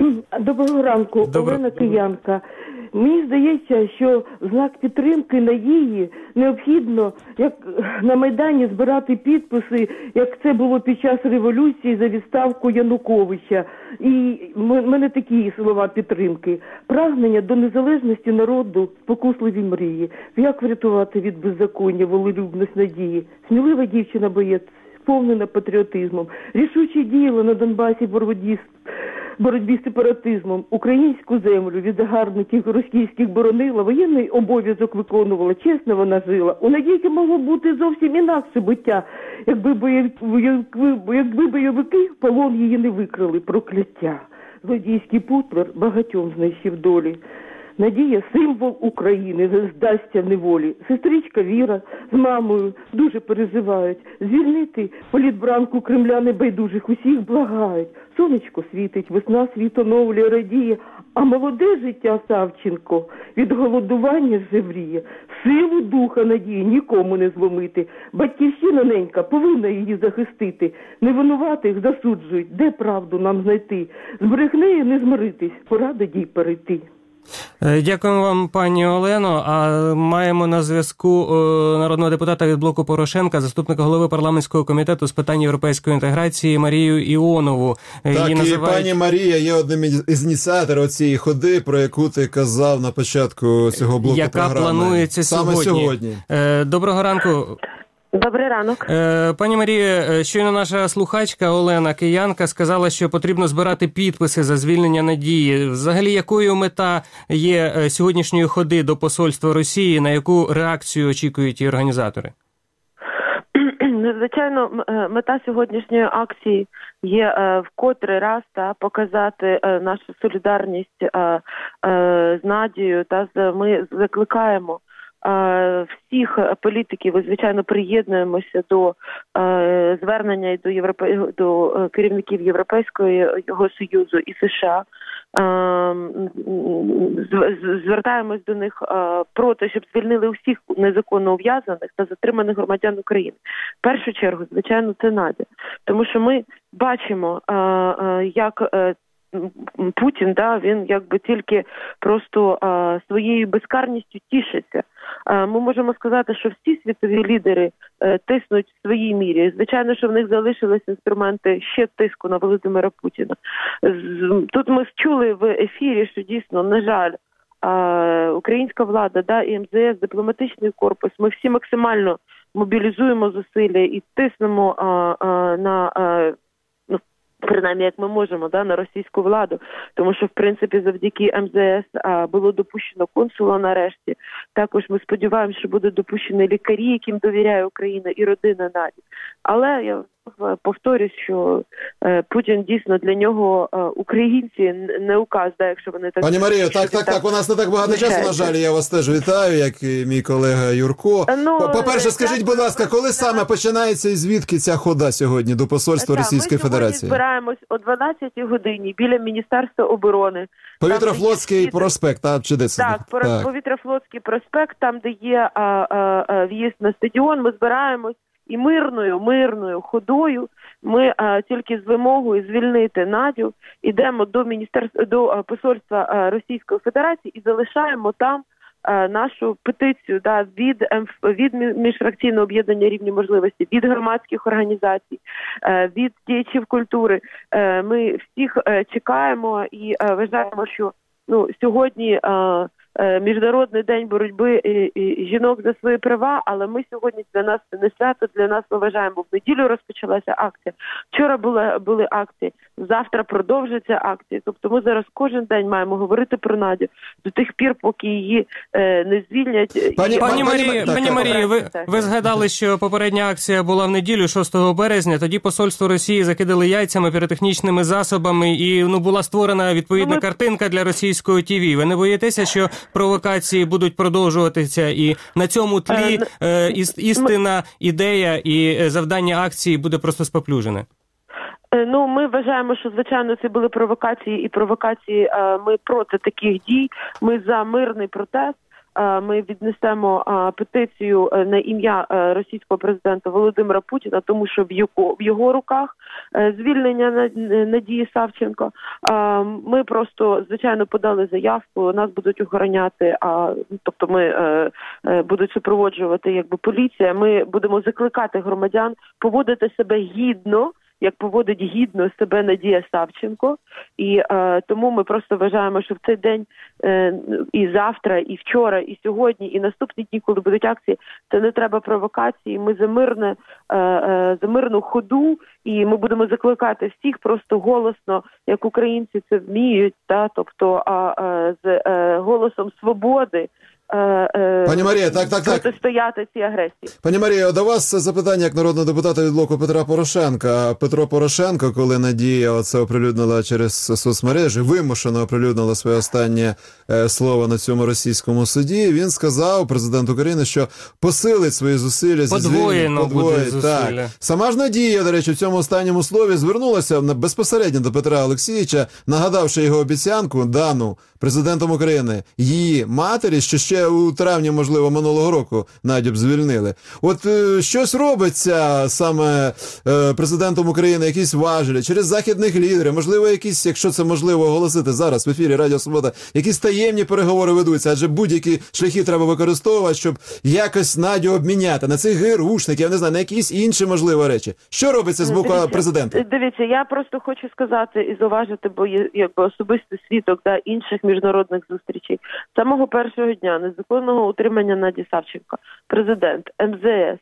Доброго ранку, Добро... Олена Киянка. Мені здається, що в знак підтримки надії необхідно, як на Майдані, збирати підписи, як це було під час революції за відставку Януковича. І в мене такі слова підтримки. Прагнення до незалежності народу, спокусливі мрії. Як врятувати від беззаконня, волелюбність надії? Смілива дівчина-боєць, сповнена патріотизмом. Рішуче діяла на Донбасі боротьбі боротьбі з сепаратизмом, українську землю від загарбників російських боронила, воєнний обов'язок виконувала, чесно вона жила. У Надійки могло бути зовсім інакше буття, якби бойовики, якби бойовики в полон її не викрали, прокляття. Злодійський путвер багатьом знайшов долі. Надія – символ України, не здасться в неволі. Сестричка Віра з мамою дуже переживають. Звільнити політбранку кремляни байдужих усіх благають. Сонечко світить, весна світ оновлює, радіє, а молоде життя Савченко від голодування жевріє. Силу духа надії нікому не зломити. Батьківщина ненька повинна її захистити. Невинуватих засуджують, де правду нам знайти. З брехнею не змиритись, пора до дій перейти. Дякуємо вам, пані Олено. А маємо на зв'язку народного депутата від блоку Порошенка, заступника голови парламентського комітету з питань європейської інтеграції Марію Іонову. Так, Її і називають... пані Марія є одним із ініціаторів цієї ходи, про яку ти казав на початку цього блоку яка програми. Яка планується саме сьогодні. сьогодні. Доброго ранку. Добрий ранок. Пані Марія, щойно наша слухачка Олена Киянка сказала, що потрібно збирати підписи за звільнення Надії. Взагалі, якою мета є сьогоднішньої ходи до посольства Росії, на яку реакцію очікують її організатори? Звичайно, мета сьогоднішньої акції є в котрий раз та показати нашу солідарність з Надією. Та ми закликаємо всіх політиків, і, звичайно, приєднуємося до е, звернення і до, Європе... до керівників Європейського Союзу і США. Е, звертаємось до них е, про те, щоб звільнили усіх незаконно ув'язаних та затриманих громадян України. В першу чергу, звичайно, це Надя. Тому що ми бачимо, е, е, як е, Путін, да, він якби тільки просто а, своєю безкарністю тішиться. А, ми можемо сказати, що всі світові лідери а, тиснуть в своїй мірі. Звичайно, що в них залишилися інструменти ще тиску на Володимира Путіна. З, тут ми чули в ефірі, що дійсно, на жаль, а, українська влада, да, і ем зе ес, дипломатичний корпус, ми всі максимально мобілізуємо зусилля і тиснемо а, а, на а, принаймні, як ми можемо, да, на російську владу, тому що, в принципі, завдяки ем зе ес а, було допущено консула нарешті. Також ми сподіваємося, що будуть допущені лікарі, яким довіряє Україна, і родина Наді. Але я повторюсь, що е, Путін дійсно для нього е, українці не указ, да, якщо вони так... Пані Марія, так, так, так, у нас не так багато часу, на жаль, я вас теж вітаю, як і мій колега Юрко. Ну, По-перше, скажіть, будь ласка, коли саме починається і звідки ця хода сьогодні до посольства так, Російської Федерації? Ми збираємось о дванадцятій годині біля Міністерства оборони. Повітряфлотський проспект, так, чи де це? Так, так, Повітряфлотський проспект, там, де є а, а, а, в'їзд на стадіон, ми збираємось і мирною, мирною ходою ми а, тільки з вимогою звільнити Надю йдемо до міністерства, до а, посольства а, Російської Федерації і залишаємо там а, нашу петицію, да, від від міжфракційного об'єднання рівні можливості, від громадських організацій, а, від діячів культури. А, ми всіх а, чекаємо і а, вважаємо, що ну сьогодні а, Міжнародний день боротьби жінок за свої права, але ми сьогодні, для нас це не свято, для нас ми вважаємо, в неділю розпочалася акція, вчора були, були акції, завтра продовжиться акція. Тобто ми зараз кожен день маємо говорити про Надю до тих пір, поки її е, не звільнять. Пані, пані Марії, пані Марії, ви, ви згадали, що попередня акція була в неділю, шостого березня, тоді посольство Росії закидали яйцями, піротехнічними засобами і ну була створена відповідна ну, ми... картинка для російського ті ві. Ви не боїтеся, що провокації будуть продовжуватися і на цьому тлі е, іс, істина, ідея і завдання акції буде просто споплюжене? Ну, ми вважаємо, що, звичайно, це були провокації, і провокації, ми проти таких дій, ми за мирний протест. ми віднесемо петицію на ім'я російського президента Володимира Путіна, тому що в його, в його руках звільнення Надії Савченко. Ми просто, звичайно, подали заявку, нас будуть охороняти, а тобто ми будуть супроводжувати якби поліція. Ми будемо закликати громадян поводити себе гідно, як поводить гідно себе Надія Савченко. І е, тому ми просто вважаємо, що в цей день е, і завтра, і вчора, і сьогодні, і наступні дні, коли будуть акції, це не треба провокації. Ми за мирне, е, е, за мирну ходу, і ми будемо закликати всіх просто голосно, як українці це вміють, та, тобто а, е, з е, голосом свободи, Пані Марія, так, так, так. протистояти цій агресії. Пані Марія, до вас запитання як народного депутата від блоку Петра Порошенка. Петро Порошенко, коли Надія оце оприлюднила через соцмережі, вимушено оприлюднила своє останнє е, слово на цьому російському суді, він сказав, президент України, що посилить свої зусилля зі звільнення. Подвоїть, так. Сама ж Надія, до речі, в цьому останньому слові звернулася безпосередньо до Петра Олексійовича, нагадавши його обіцянку, дану президентом України, її матері, що ще у травні, можливо, минулого року Надю б звільнили. От е, щось робиться саме е, президентом України, якісь важелі, через західних лідерів, можливо, якісь, якщо це можливо оголосити зараз в ефірі Радіо Свобода, якісь таємні переговори ведуться, адже будь-які шляхи треба використовувати, щоб якось Надю обміняти на цих герушників, я не знаю, на якісь інші, можливо, речі. Що робиться з боку дивіться, президента? Дивіться, я просто хочу сказати і зауважити, бо є якби особистий свідок да, інших міжнародних зустрічей. З самого першого дня незаконного утримання Наді Савченко, президент, ем зе ес,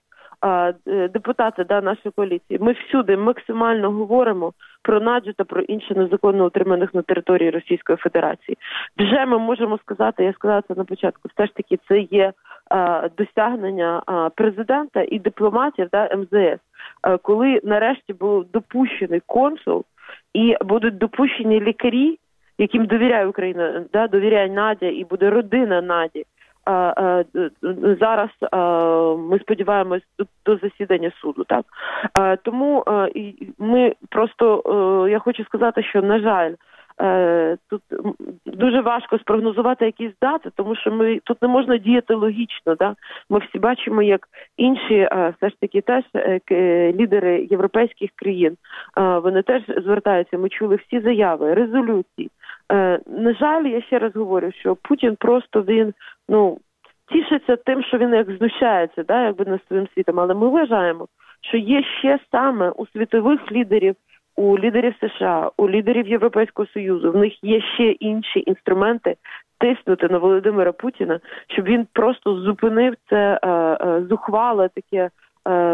депутати да, нашої коаліції, ми всюди максимально говоримо про Надю та про інших незаконно утриманих на території Російської Федерації. Вже ми можемо сказати, я сказала це на початку, все ж таки це є а, досягнення а, президента і дипломатів да, ем зе ес, а, коли нарешті був допущений консул і будуть допущені лікарі, яким довіряє Україна, да, довіряє Надя і буде родина Наді. А, а, зараз а, ми сподіваємось до, до засідання суду, так? А, тому а, і ми просто, а, я хочу сказати, що, на жаль, а, тут дуже важко спрогнозувати якісь дати, тому що ми тут не можна діяти логічно, да? Ми всі бачимо, як інші, а, все ж таки, теж е, лідери європейських країн, а, вони теж звертаються, ми чули всі заяви, резолюції. Е, на жаль, я ще раз говорю, що Путін просто він, ну, тішиться тим, що він як знущається, да, якби над своїм світом, але ми вважаємо, що є ще саме у світових лідерів, у лідерів США, у лідерів Європейського Союзу, в них є ще інші інструменти тиснути на Володимира Путіна, щоб він просто зупинив це е, е, зухвале таке е,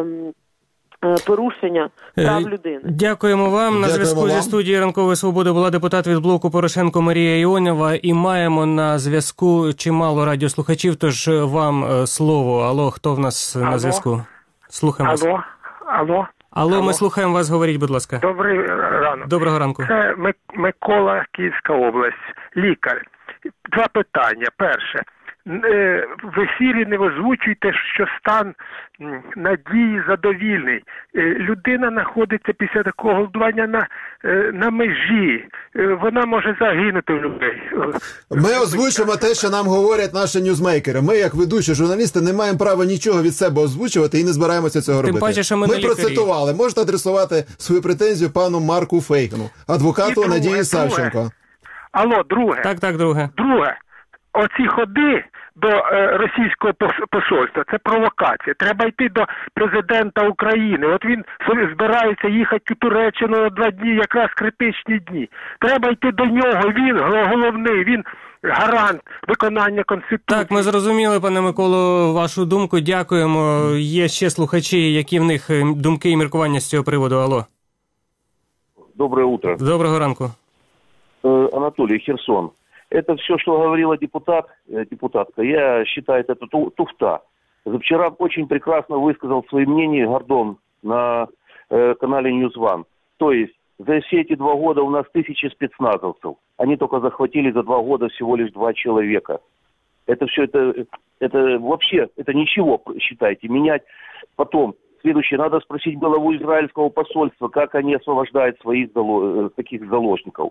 порушення прав людини. Дякуємо вам. На Дякуємо зв'язку вам. зі студією «Ранкової свободи» була депутат від блоку Порошенко Марія Іонова. І маємо на зв'язку чимало радіослухачів, тож вам слово. Алло, хто в нас Алло. на зв'язку? Слухаємо вас. Алло, алло. Алло, Алло. ми слухаємо вас, говоріть, будь ласка. Добрий ранок. Доброго ранку. Це Микола, Київська область, лікар. Два питання. Перше. В ефірі не озвучуйте, що стан Надії задовільний. Людина знаходиться після такого голодування на, на межі. Вона може загинути в людей. Ми озвучимо те, що нам говорять наші ньюзмейкери. Ми, як ведучі журналісти, не маємо права нічого від себе озвучувати і не збираємося цього Тим робити. паче, що ми ми не лікарі. процитували. Можете адресувати свою претензію пану Марку Фейгену, адвокату друге, Надії друге. Савченко. Алло, друге. Так, так, друге. Друге. Оці ходи до е, російського посольства – це провокація. Треба йти до президента України. От він збирається їхати у Туреччину на два дні, якраз критичні дні. Треба йти до нього, він головний, він гарант виконання Конституції. Так, ми зрозуміли, пане Миколо, вашу думку. Дякуємо. Є ще слухачі, які в них думки і міркування з цього приводу. Алло. Доброе утро. Доброго ранку. Э, Анатолий, Херсон. Это все, что говорила депутат, э, депутатка, я считаю, это ту- туфта. Вчера очень прекрасно высказал свои мнения Гордон на э, канале News One. То есть за все эти два года у нас тысячи спецназовцев. Они только захватили за два года всего лишь два человека. Это все, это, это вообще, это ничего, считайте, менять. Потом, следующее, надо спросить главу израильского посольства, как они освобождают своих зало- таких заложников.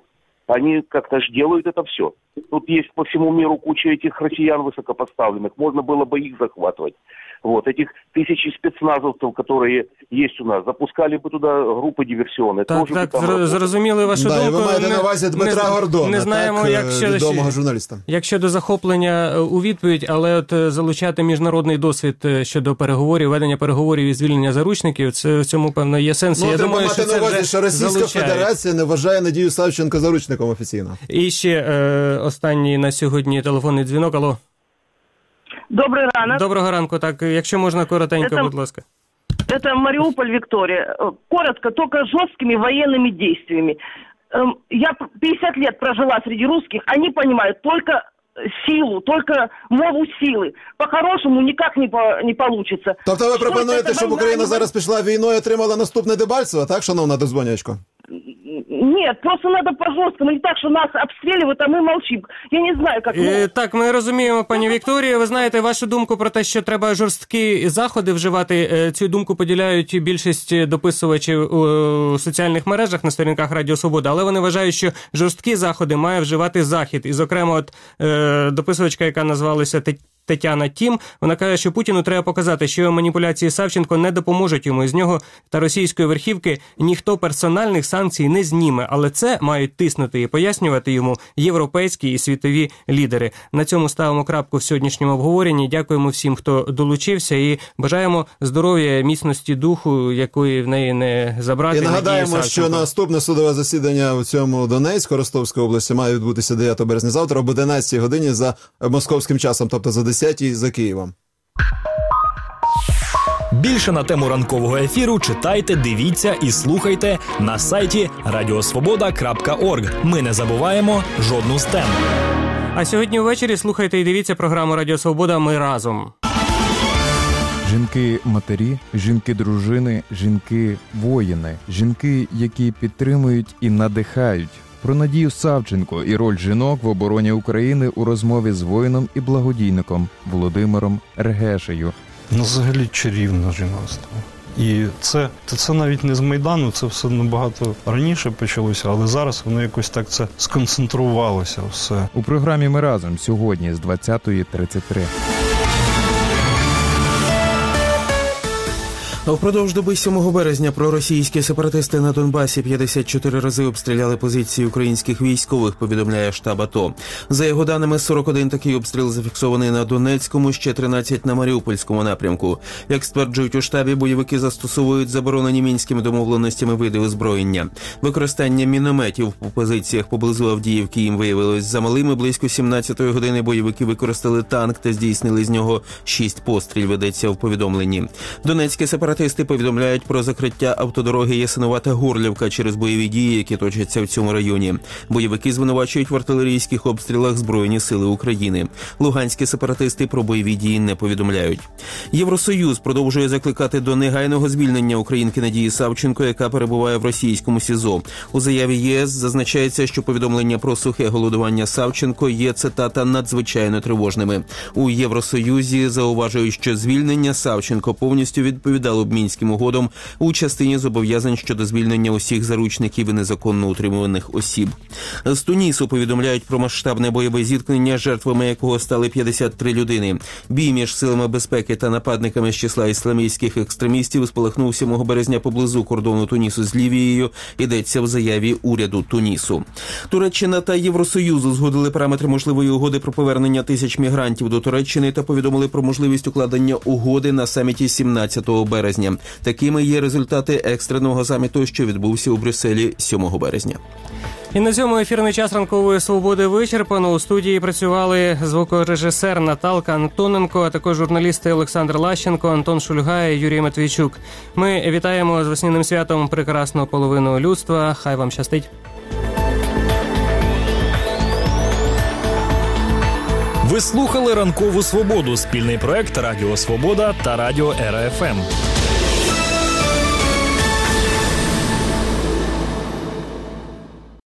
Они как-то ж делают это все. Тут есть по всему миру куча этих россиян высокопоставленных. Можно было бы их захватывать. Вот, этих тысячи спецназовцев, которые есть у нас, запускали бы туда групи диверсіони. Так, так, там... зрозуміли вашу да, думку. Ви маєте на увазі Дмитра не, Гордона, не знаємо, так, як щодо, відомого журналіста. Як щодо захоплення у відповідь, але от залучати міжнародний досвід щодо переговорів, ведення переговорів і звільнення заручників, це в цьому, певно, є сенс. Ну, Я треба думаю, мати що на увазі, це що Російська залучають. Федерація не вважає Надію Савченко заручником офіційно. І ще е, останній на сьогодні телефонний дзвінок. Алло. Добрий ранок. Доброго ранку. Так, якщо можна, коротенько, Это, будь ласка. Это Мариуполь, Виктория. Коротко, только жесткими военными действиями. Я пятьдесят лет прожила среди русских, они понимают только силу, только мову силы. По-хорошему ніяк не, по, не получится. Тобто ви пропонуєте, щоб Україна зараз пішла війною і отримала наступне Дебальцево, так, шановна дозвонячко? Нет, просто надо по-жорсткому, не так, що нас обстрілюють, а ми мовчимо. Я не знаю, як... Е, так, ми розуміємо, пані Вікторія. Ви знаєте, вашу думку про те, що треба жорсткі заходи вживати. Е, цю думку поділяють більшість дописувачів у соціальних мережах на сторінках Радіо Свобода, але вони вважають, що жорсткі заходи має вживати Захід. І, зокрема, от е, дописувачка, яка назвалася Тетяна Тім, вона каже, що Путіну треба показати, що маніпуляції Савченко не допоможуть йому. З нього та російської верхівки ніхто персональних санкцій не зніме, але це мають тиснути і пояснювати йому європейські і світові лідери. На цьому ставимо крапку в сьогоднішньому обговоренні. Дякуємо всім, хто долучився, і бажаємо здоров'я, міцності духу, якої в неї не забрати. І нагадаємо, що наступне судове засідання у цьому Донецьку, Ростовської області, має відбутися дев'ятого березня завтра об одинадцятій годині за московським часом, тобто за десятій за Києвом. Більше на тему ранкового ефіру читайте, дивіться і слухайте на сайті радіосвобода крапка орг. Ми не забуваємо жодну з тем. А сьогодні ввечері слухайте і дивіться програму Радіо Свобода «Ми разом». Жінки-матері, жінки-дружини, жінки-воїни, жінки, які підтримують і надихають. Про Надію Савченко і роль жінок в обороні України у розмові з воїном і благодійником Володимиром Регешею. Ну, взагалі чарівне жіноцтво. І це, це навіть не з Майдану, це все набагато раніше почалося, але зараз воно якось так це сконцентрувалося все. У програмі «Ми разом» сьогодні з двадцятої тридцять три. А впродовж доби сьомого березня проросійські сепаратисти на Донбасі п'ятдесят чотири рази обстріляли позиції українських військових, повідомляє штаб АТО. За його даними, сорок один такий обстріл зафіксований на Донецькому, ще тринадцять на Маріупольському напрямку. Як стверджують у штабі, бойовики застосовують заборонені мінськими домовленостями види озброєння. Використання мінометів по позиціях поблизу Авдіївки їм виявилось замалими. Близько сімнадцятої години бойовики використали танк та здійснили з нього шість пострілів, ведеться в повідомленні. Донецькі сепаратисти Сепаратисти повідомляють про закриття автодороги Ясинувата-Горлівка через бойові дії, які точаться в цьому районі. Бойовики звинувачують в артилерійських обстрілах Збройні сили України. Луганські сепаратисти про бойові дії не повідомляють. Євросоюз продовжує закликати до негайного звільнення українки Надії Савченко, яка перебуває в російському СІЗО. У заяві ЄС зазначається, що повідомлення про сухе голодування Савченко є, цитата, надзвичайно тривожними. У Євросоюзі зауважують, що звільнення Савченко повністю відповідало Мінським угодам у частині зобов'язань щодо звільнення усіх заручників і незаконно утримуваних осіб. З Тунісу повідомляють про масштабне бойове зіткнення, жертвами якого стали п'ятдесят три людини. Бій між силами безпеки та нападниками з числа ісламістських екстремістів спалахнув сьомого березня поблизу кордону Тунісу з Лівією, йдеться в заяві уряду Тунісу. Туреччина та Євросоюз узгодили параметри можливої угоди про повернення тисяч мігрантів до Туреччини та повідомили про можливість укладення угоди на саміті сімнадцятого березня. Такими є результати екстреного саміту, що відбувся у Брюсселі сьомого березня. І на цьому ефірний час ранкової свободи вичерпано. У студії працювали звукорежисер Наталка Антоненко, а також журналісти Олександр Лащенко, Антон Шульга і Юрій Матвійчук. Ми вітаємо з весняним святом прекрасну половину людства. Хай вам щастить. Ви слухали «Ранкову свободу» – спільний проект Радіо Свобода та Радіо РФМ.